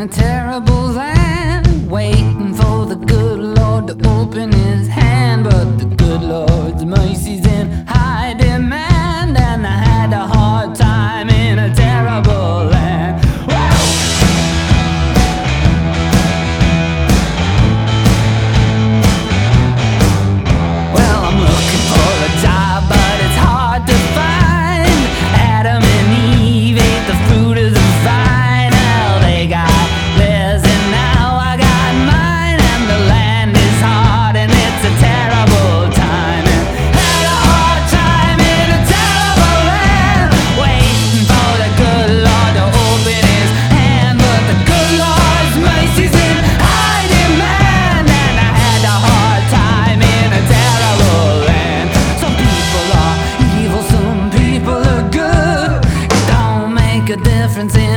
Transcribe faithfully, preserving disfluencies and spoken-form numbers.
a terrible land, waiting for the good Lord to open his hand. But the good Lord's mercy's in high demand, and I had a hard time in a terrible land. Well, I'm looking for a job, but it's hard to find. Adam and Eve ate the fruit of the vine. Well, they got theirs and now I got mine, and the land is hard and it's a terrible time. And had a hard time in a terrible land, waiting for the good Lord to open his hand. But the good Lord's mercy's in high demand, and I had a hard time in a terrible land. Some people are evil, some people are good. It don't make a difference in